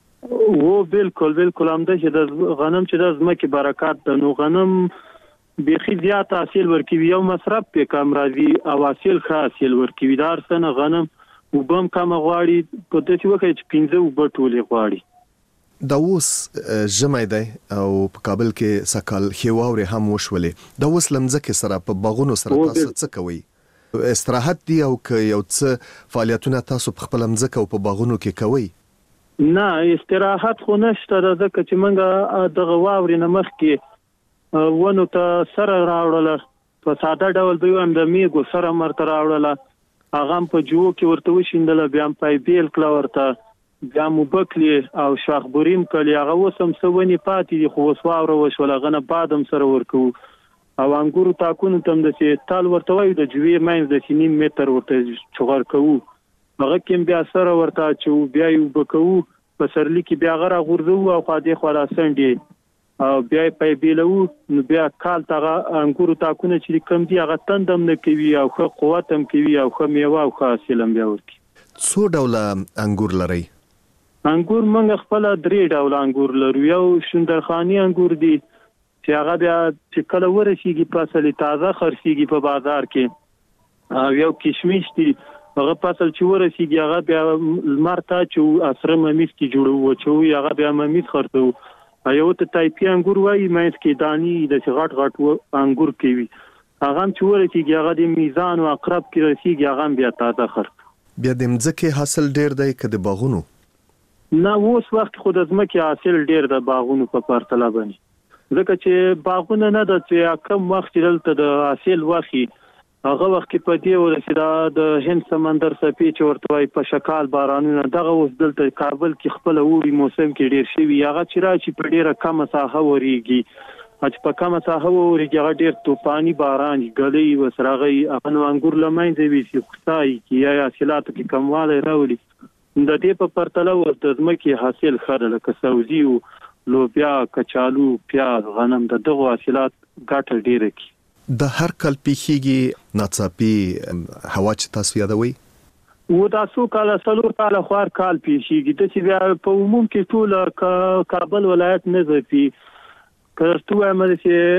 V: او بالکل بالکل هم ده چې د غنم چې د زمکه برکات ده نو غنم بيخي زیات حاصل ورکوي یو مصرف په کم راځي او حاصل ښه حاصل ورکوي دار سنه غنم وبم کم غواړي په دې وخت کې پنځه وبټولې غواړي.
U: دا اوس جمع دی او په کابل کې سکال خيواوري هم وشولې دا اوس لمځکه سره په باغونو سره تاسو څه کوي استراحت دی او که یو څه فعالیتونه تاسو په خپل مځکه او په باغونو کې کوي؟
V: نه استراحت خو نشته ځکه چې موږ د غواوري نه مخ کې ونو ته سره راوړل په ساده ډول به هم د میګو سره مرته راوړل هغه په جو کې ورته وشیندل بیا په بیل کلا ورته بیا مو بکلی او شاخ بوریم کلی هغه وسم سونی پاتې خو وسواوره وشول غنه بادم سره ورکو او انګورو تاکونو تم د چې تال ورته وای د جوی ماین د سینیم متر ورته چغور کوو هغه کې بیا سره ورته چې بیا یو بکو په سرلی کې بیا غره غورځو او خاطی خورا سنډي او بیا په بیلو نو بیا کال تاغه انګورو تاکونه چې کم دی هغه تندم نه کوي او خو قوت هم کوي او خو میوه او حاصل هم بیا ورکی.
U: څو ډول انګور لري؟
V: انګور موږ خپل درې ډول انګور لرو یو شندرخانی انګور دی چې هغه بیا چې کله ورسیږي فصل تازه خرڅيږي په بازار کې او یو کشمش دی هغه فصل چې ورسیږي هغه بیا مرته چې اسره ممیز کې جوړو چې هغه بیا ممیز خرڅو یو ته تایپی انګور وایي مېز کې دانی د غټ غټ انګور کوي هغه چې ورسیږي هغه د میزان او اقرب کې رسیږي هغه بیا تازه خرڅ
U: بیا د مځکه حاصل ډیر دی که د باغونو؟
V: نه اوس وخت خو د ځمکې حاصل ډیر د باغونو په پرتله باندې ځکه چې باغونه نه د چې کم وخت دلته د حاصل واخی هغه وخت کې په دې ورسېدا د هند سمندر سپی چې ورته وای په شکال بارانونه دغه اوس دلته کابل کې خپل ووري موسم کې ډیر شوی هغه چې راشي په ډیره کم ساحه وریږي چې په کم ساحه وریږي هغه ډیر طوفاني باران غلي وسرغي افن انګور لمنځه وي چې خدای کې یا حاصلاتو کې کمواله راولي د دې په پرتله ورته ځمکې حاصل خره لکه سوزي او لوبیا کچالو پیاز غنم د دغه حاصلات ګټه ډیره کی
U: د هر کال پیخیږي ناڅاپي هوا چې تاسو یادوي
V: و تاسو کال سلور کال خوار کال پیخیږي د چې بیا په عموم کې ټول کابل ولایت نه زپی کړهتو امر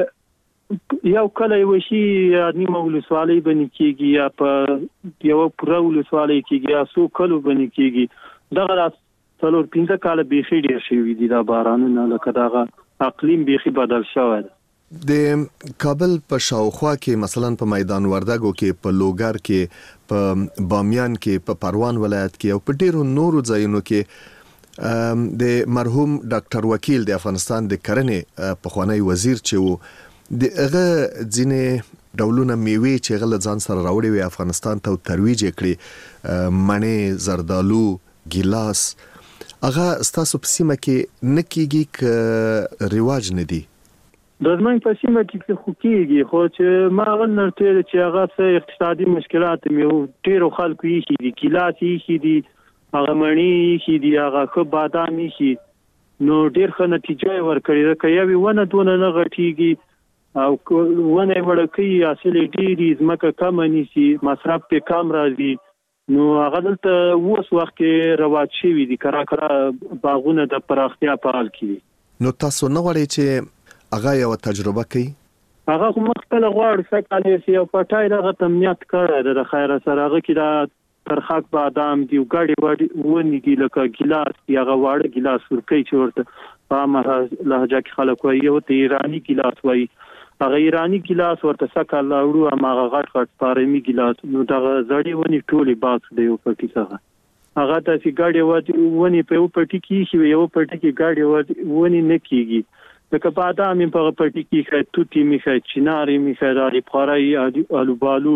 V: چې یو کله یو شي نیمه ولسوالۍ باندې کیږي یا په یو پوره ولسوالۍ کیږي یا سو کلو باندې کیږي دغه څلور پنځه کال بيخي ډیر شوی دي دا بارانونه لکه دغه اقلیم بيخي بدل شوی دی
U: د کابل په شاوخوا کې مثلا په میدان وردګو کې په لوګر کې په بامیان کې په پروان ولایت کې او په ډیرو نورو ځایونو کې د مرحوم ډاکټر وکیل د افغانستان د کرنې په خوانی وزیر چې وو د هغه ځینې ډولونه میوه چې غل ځان سره راوړي وي افغانستان ته ترویج کړي مڼې زردالو ګیلاس هغه ستاسو په سیمه کې نکیږي ک ریواج نه دی
V: د زمنګ په سیمه کې خو کېږي خو چې ما غل نرته چې هغه څه اقتصادي مشکلات مې ډیرو خلکو یې دي کلاس یې دي هغه مڼې شي دی هغه خو بادام شي نو ډیر ښه نتیجه ورکړي دا کوي ونه دونه نه غټيږي او ونه وړکې حاصل ډیری زمکه کم نيسي مصرف په کم راځي نو هغه دلته اوس وخت کې رواج شوی دي کرا کرا باغونه د پراختیا په حال کې
U: نو تاسو نه غواړئ چې هغه یو تجربه کوي
V: هغه کوم خپل غواړي سکه چې یو پټای دغه تمنیت کړی د خیر سره هغه کې دا ترخاک بادام دی ګاډي وړي ونی دی لکه ګلاس دی هغه واړه ګلاس ورکې چې ورته په امره لهجه کې خلک وایي او ته ایرانی ګلاس وایي هغه ایرانی ګلاس ورته سکه لاړو هغه غټ غټ پارمي ګلاس نو دغه زړی ونی ټولي باس دی او پټی څنګه هغه ته چې ګاډي ونی په یو پټی کې شي یو پټی کې ګاډي ونی نه کیږي لکه بادام په پټی کې خای توتی میخه چناري میخه دالي پخړای الو بالو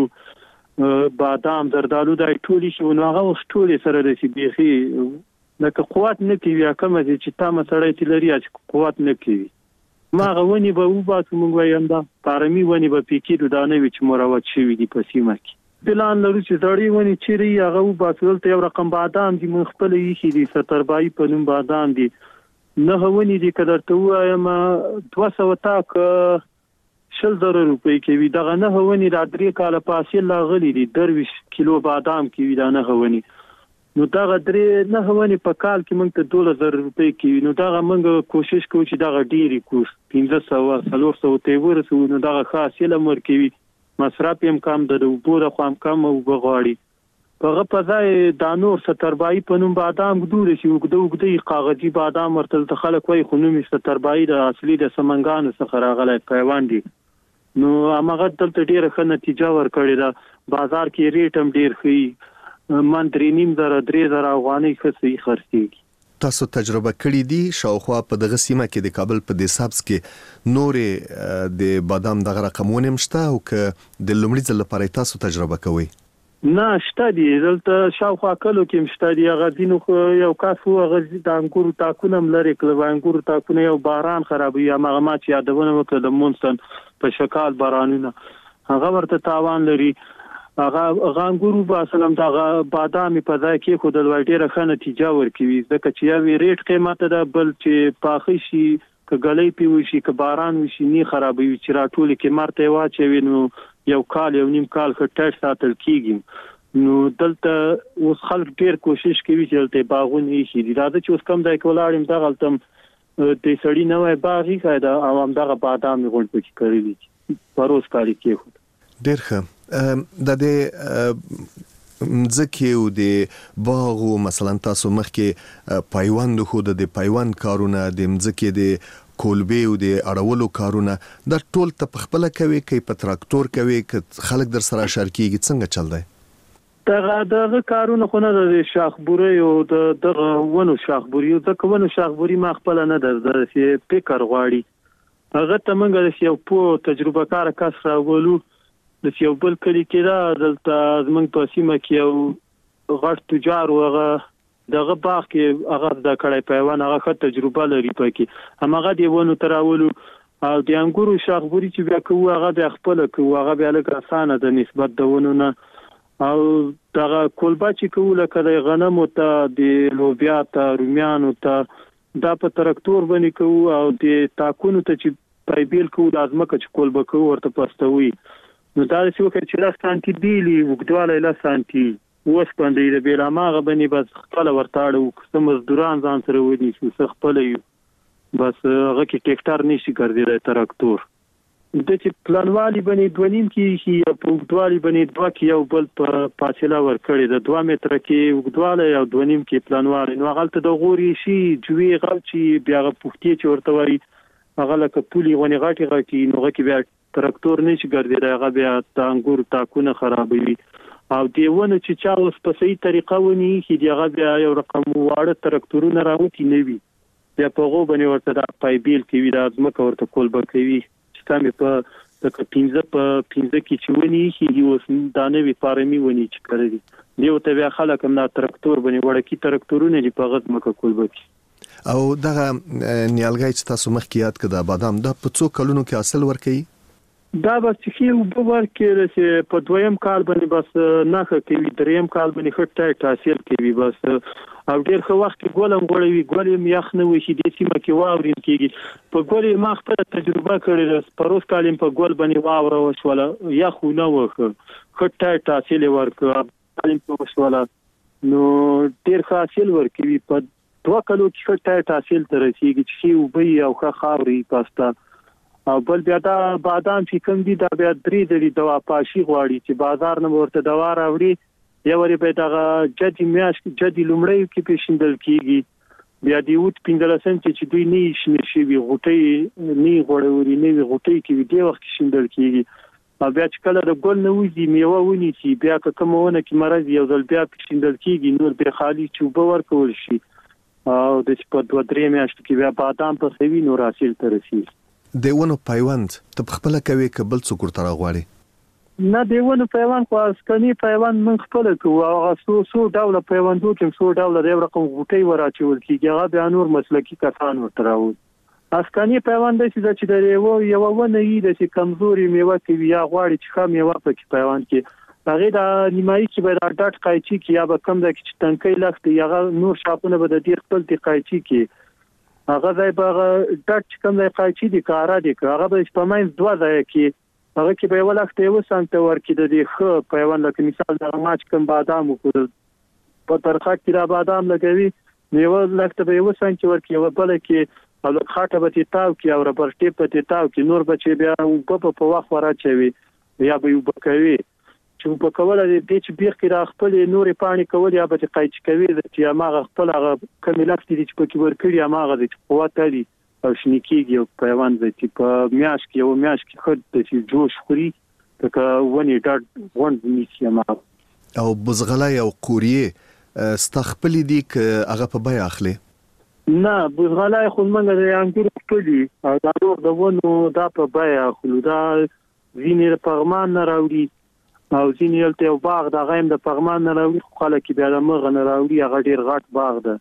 V: بادام زردالو د ټولي شي نو هغه ټولي سره د شي بيخي لکه قوت نه کوي کوم چې تا مسړی تلري چې قوت نه کوي ما غونی به و باسو مونږ وایم دا پارمي ونی به پکې دانه وچ مروت شوی دی په سیمه کې پلان لرو چې زړی ونی چیرې هغه و باسو ته یو رقم بادام دی مونږ خپل یې شي دي ستر بای په نوم بادام دی نه ونی دی کدر ته وایم دوه سوه تاک شل زره روپۍ کوي دغه نه ونی را درې کاله پاسې لا غلی دي درویش کیلو بادام کوي دا نه ونی نو دا غدرې نه ونی په کال کې موږ ته دوه زره روپۍ کوي نو دا موږ کوشش کوو چې دا ډیری کوس پنځه سوه څلور سوه ته ورسو نو دا خاص یې لمر کوي مصرف هم کم د وبور خو هم کم او بغواړي هغه په ځای د نور ستربای په نوم بادام ګدور شي وګدو وګدي کاغذي بادام ورته خلک وای خو نوم ستربای د اصلي د سمنګان څخه راغلی پیوان دي نو هغه دلته ډیره ښه نتیجه ورکړې ده بازار کې ریټ هم ډیر ښه من درې نیم زره درې زره افغانۍ خسي خرڅيږي
U: تاسو تجربه کړې دي شاوخوا په دغه سیمه کې د کابل په د سبز کې نورې د بادام دغه رقمونه مشته او ک د لومړي ځل لپاره تاسو تجربه کوئ
V: نه شته دي دلته شاوخوا کلو کې مشته دي هغه دینو یو کاس وو هغه د انګورو تاکونه لري کله انګورو تاکونه یو باران خرابوي هغه ما چې یادونه وکړه د مونسن په شکال بارانونه هغه ورته تاوان لري هغه غانګورو با سلام دا بادام په ځای کې خو د ډیره ښه نتیجه ورکوي ځکه چې یو ریټ قیمت ده بل چې پاخي شي ک غلې پیوي شي ک باران وشي نه خرابوي چې راټول کې مرته واچوي نو یو کال یو نیم کال خټه ساتل کیږي نو دلته اوس خلک ډیر کوشش کوي چې دلته باغونه شي راځي چې اوس کم ځای کولاړم دا غلطم د سړی نوې باغی قاعده عوام دغه بادام غونډ پکې کړی دي پروس کاری کې خو
U: ډیر ښه د دې ځکه او د باغو مثلا تاسو مخکې پایوند خو د پایوند کارونه د مځکه د کولبي او د اړولو کارونه د ټول ته خپل کوي کې په تراکتور کوي ک خلک در سره شریکي څنګه چل دی
V: دغه دغه کارونه خو نه د شاخبوري او د دغه ونو شاخبوري او د ونو شاخبوري ما خپل نه د فکر غواړي هغه ته موږ یو په تجربه کار کس راولو د یو بل کلی کې دا دلته زمونږ په سیمه کې یو غټ تجار وغه دغه باغ کې هغه د کړای پیوان هغه ښه تجربه لري پکې همغه دی ونه تراولو او د انګورو شاخبوري چې بیا کوو هغه د خپل کوو هغه بیا لکه اسانه د نسبت د ونه نه او دغه کولبا چې کوو لکه د غنمو ته د لوبیا ته رومیانو ته دا په تراکتور باندې کوو او د تاکونو ته چې پایبیل کوو د ازمکه چې کولبا کوو ورته پستوي نو دا چې وکړي چې لا سانتي دیلی وګدواله لا سانتي اوس باندې د بیلاماغه باندې بس خپل ورتاړو کوم مزدوران ځان سره ودی چې خپل یو بس هغه کې ټریکټر نشي ګرځیدای تراکتور د چې پلانوالي باندې دونیم کې هي په وګدوالي باندې دوه کې یو بل په فاصله ور کړی د دوه متر کې وګدواله یو دونیم کې پلانوالي نو هغه ته د غوري شي جوی غل چې بیا پوښتې چې ورته وایي هغه لکه پولي غونی غاټي غاټي نو هغه کې بیا تراکتور نشي ګرځیدای هغه بیا د انګور تاکونه خرابوي او دیونه چې چا اوس په صحیح طریقه ونی چې دیغه بیا یو رقم واړه تراکتورونه راوتی نه وي بیا په غو باندې ورته د پایبیل کوي د ازمکه ورته کولبه کوي چې تاسو په د پینځه په پینځه کې چې ونی چې اوس دانه وی فارمي ونی چې کړی دی ته بیا خلک هم د تراکتور باندې وړکی تراکتورونه دی په غزمکه کولبه کوي
U: او دغه نیالګای چې تاسو مخکې یاد کړه بادام د په څو کلونو کې حاصل ورکړي
V: دا به چې اوبه ورکړي چې په دویم کال باندې بس نخه کوي، دریم کال باندې ښه ټایټ حاصل کوي بس، او ډېر ښه وخت کې ګل هم غوړوي، ګل یې یخ نه وي چې دې سیمه کې واورین کېږي. په ګل یې ما خپله تجربه کړې ده، پروس کال یې په ګل باندې واوره وشوله، یخ نه و، ښه ټایټ حاصل یې ورکړ، کال یې په وشوله نو ډېر ښه حاصل ورکوي. په دوه کلو کې ښه ټایټ حاصل ته رسېږي چې ښې اوبه یې او ښه خاورې یې پسته. او بل بیا دا بادام چې کوم دي دا بیا درې ځلې دوا پاشي غواړي چې بازار نه ورته دوا راوړي، یو وری به دغه جدي میاشت جدي لومړی کې پیښیندل کیږي، بیا دی وټ پینځلسم چې دوی نه شنه شي وي غوټي نه غوړوري نه غوټي کې دی وخت شیندل کیږي. او بیا چې کله د ګل نه وځي میوه ونی شي، بیا کومونه کې مرض یو ځل بیا پیښیندل کیږي، نور به خالی چې وبور کول شي او د په دوه درې میاشتو کې بیا بادام په سوي نور حاصل تر رسیږي.
U: دیونه پیوند ته خپل کوي کبل څوک تر غواړي؟
V: نه دیونه پیوند خو اسکنی پیوند من خپل کوو، هغه سو سو ډول پیوندو چې سو ډول د رقم غوټي وراچول کیږي، هغه به نور مسلکی کسان ورته راوړي. اسکنی پیوند چې د یو یو ونه یی د کمزوري میوه کوي یا غواړي چې خام میوه پکې پیوند کې هغه د نیمایي کې به د ډاټ قایچی کې یا به کم د چې تنکي لخت یا نور شاپونه به د دې خپل د قایچی کې هغه ځای به ډاټ کم د قایچی د کارا دي هغه به په ماین دوه ځای کې هغه کې به ولخت یو سنت ورکې د دې خ پیوند لکه مثال د ماچ کم بادام وکړ په ترخه کې را بادام لګوي میوه لخت به یو سنت ورکې یو بل کې او خاطه به تاو کې او ربر ټیپ په تاو کې نور بچي بیا په په وخت وراچوي یا به یو بکوي چې په کوله د چې بیخ کې را خپل نورې پانی کول یا به قایچ کوي چې ماغه خپل هغه کمیلات دي چې پکې ورکړي ماغه د قوت لري او شنیکيږي او پیوند چې په میاش کې او میاش کې خود چې جوش خوري تکه ونی ډاټ وند نیسی ما
U: او بزغلای او قوریه استخپل دي ک هغه په بیا اخلي
V: نه بزغلای خو منګه د انګور خپلي او دا نور د ونو دا په بیا اخلو دا وینې پغمان نه راوړي او ځینې یلته یو باغ د غیم د پغمان نه راوړي خو خلک بیا د مغه نه راوړي هغه ډیر غټ باغ ده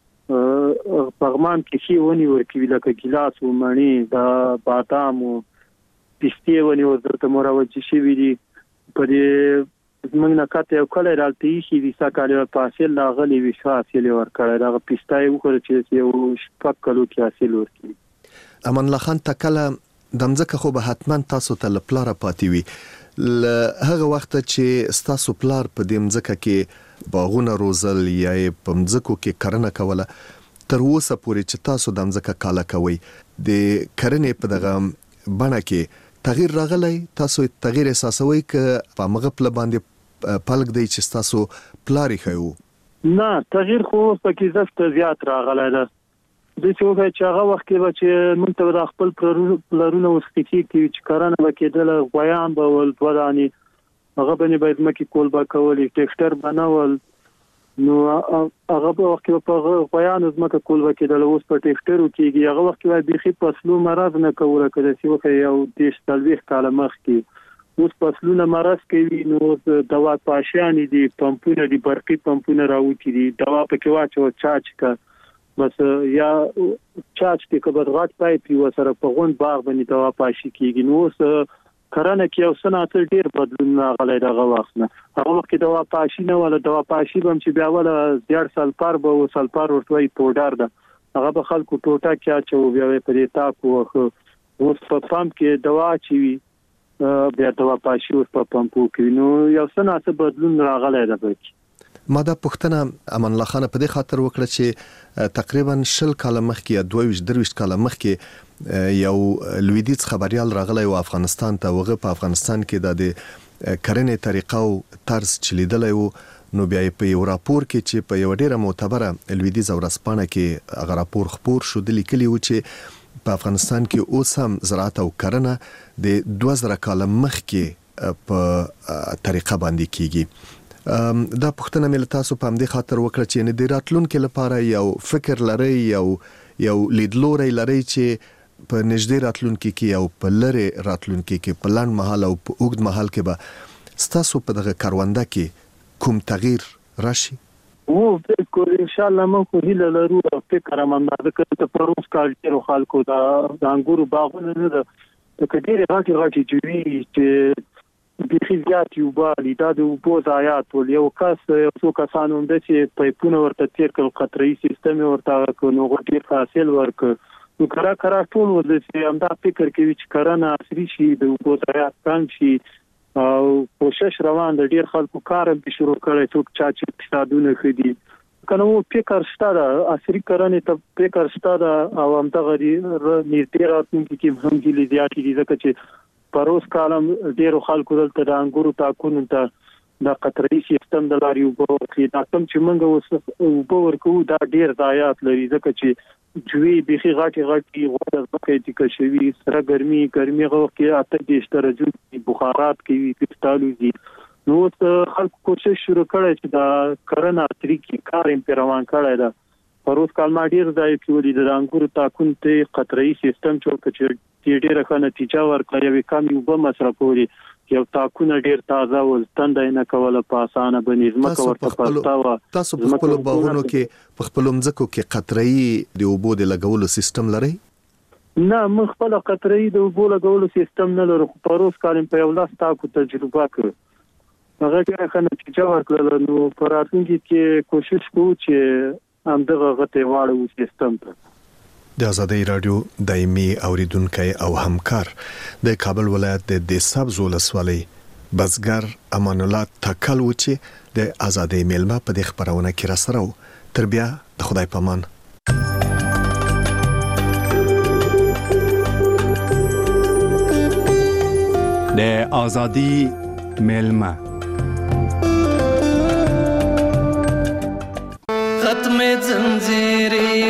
V: پغمان کې شي ونی ورکوي لکه ګلاس او مڼې د بادام او پسته ونی ورته مروجي شي وي په دې موږ نه کاته یو کله راځي چې د ساکاله پاسل لاغلي وي شاسل ورکړه دا پسته یو کړ چې یو شپږ کلو کې حاصل ورکړي.
U: امان الله خان تکله دمځکه خو به حتمان تاسو ته لپاره پاتې وي ل هغه وخت چې ستاسو پلار په دې مځکه کې باغونه روزل یا په مځکو کې کرنه کوله تر اوسه پورې چې تاسو د مځکه کاله کوي د کرنې په دغه بڼه کې تغییر راغلی تاسو تغییر احساسوي ک په مغفل باندې پلک دی چې تاسو پلاری خو
V: نه تغییر خو پکې زفت زیات راغلی ده د څه چې هغه وخت کې چې موږ ته د خپل پلرونو وسختی کې چې کارانه وکیدل غویان به ول ودانی هغه باندې باید مکه کول با کول ټیکټر بنول نو هغه په وخت کې په غویان زمکه کول وکیدل اوس په ټیکټر کېږي هغه وخت کې بيخي فصلو مرض نه کوله کله چې وخت یو دیش تلويخ کاله مخ کې اوس فصلونه مرض کوي نو دوا پاشان دي پمپونه دي برقي پمپونه راوتی دي دوا پکې واچو چاچ کا بس یا چاچ کې کبر غټ پای پی وسره په غون باغ باندې دوا پاشي کیږي نو اوس کرنه کې او صنعت ډیر بدلون راغلی دغه وخت نه هغه وخت کې دوا پاشي نه ولا دوا پاشي بم چې بیا ولا زیات سلفر به او سلفر ورتوي پودر ده هغه به خلکو ټوټه کې اچو بیا په دې تاکو اوس په پمپ کې دوا چوي بیا دوا پاشي اوس په پمپو کې نو یو صنعت بدلون راغلی ده پکې
U: ما دا پښتنه امان الله خان په دې خاطر وکړه چې تقریبا شل کاله مخکې یا دوه ویشت درويشت کاله مخکې یو لویدیز خبريال راغلی او افغانستان ته وغه په افغانستان کې د کرنې طریقه او طرز چلیدلی وو نو بیا په یو راپور کې چې په یو ډیره معتبره لویدیز ورسپانه کې هغه راپور خبر شو د لیکلي و چې په افغانستان کې اوس هم زراعت او کرنه د دوه زره کاله مخکې په طریقه باندې کیږي دا پښتنه مل تاسو په همدې خاطر وکړه چې نه د راتلونکو لپاره یو فکر لري یو یو لیدلوري لري چې په نږدې راتلونکو کې او په لری راتلونکو کې په لاند محل او په اوږد محل کې به ستاسو په دغه کارونده کې کوم تغییر راشي
V: او بالکل ان شاء الله مو خو هیله لرو فکر مند ده چې په روس کال کې خلکو دا د انګورو باغونه نه ده لکه ډېرې غټې غټې جوړې چې بیخي زیات یې اوبه دي، دا د اوبو ضایعات ول. یو کس یو څو کسان همداسې پایپونه ورته تېر کړل، قطرهیي سیستم یې ورته هغه کړ، نو هغه ډېر حاصل ورکړ. نو کرا کرا ټول وداسې همدا فکر کوي چې کرنه عصري شي، د اوبو ضایعات کم شي، او کوشش روان د ډېر خلکو کار هم شروع کړی، څوک چا چې اقتصادونه ښه دي. که نه و فکر شته ده، عصري کرنې ته فکر شته ده، او همدغه نږدې راتلونکي کې هم هیلې زیاتې دي، ځکه چې پروس کال هم ډېرو خلکو دلته د انګورو تاکونو ته د قطرهیي سیستم د لارې اوبه ورکوي. دا کوم چې موږ اوس اوبه ورکوو دا ډېر ضایعات لري، ځکه چې جوې بیخي غټې غټې غوړه ځمکه یې تیکه شوي، سره ګرمي ګرمي هغه وخت کې اته دېرش درجو بخارات کوي، پیستالو دي. نو اوس خلکو کوشش شروع کړی چې دا کرنه عصري کړي، کار یې پرې روان کړی ده. پروس کال ما ډېر ځای کې ولیدل د انګورو تاکونو ته قطرهیي سیستم جوړ کړ چې ډېره ښه نتیجه ورکړه، یوې کمې اوبه مصرفولې، یو تاکونه ډېر تازه ول، تنده یې نه کوله، په اسانه باندې ځمکه ورته پسته وه.
U: تاسو په خپلو باغونو کې په خپلو مځکو کې قطرهیي د اوبو د لګولو سیستم لرئ؟
V: نه، موږ خپله قطرهیي د اوبو لګولو سیستم نه لرو، خو پروس کال په یو لاس تاکو تجربه کړ، هغه ډېره ښه نتیجه ورکړله. نو په راتلونکي کې کوشش کوو چې همدغه غټې واړو سیستم ته.
U: د آزادۍ راډیو دایمي اوریدونکی او همکار د کابل ولایت د دسبز ولسوالۍ بزګر امان الله تکل و چې د آزادۍ میلمه په دې خبرونه کې را سره و. تر بیا د خدای پامان.
T: د آزادۍ میلمه
A: ختم زنجیری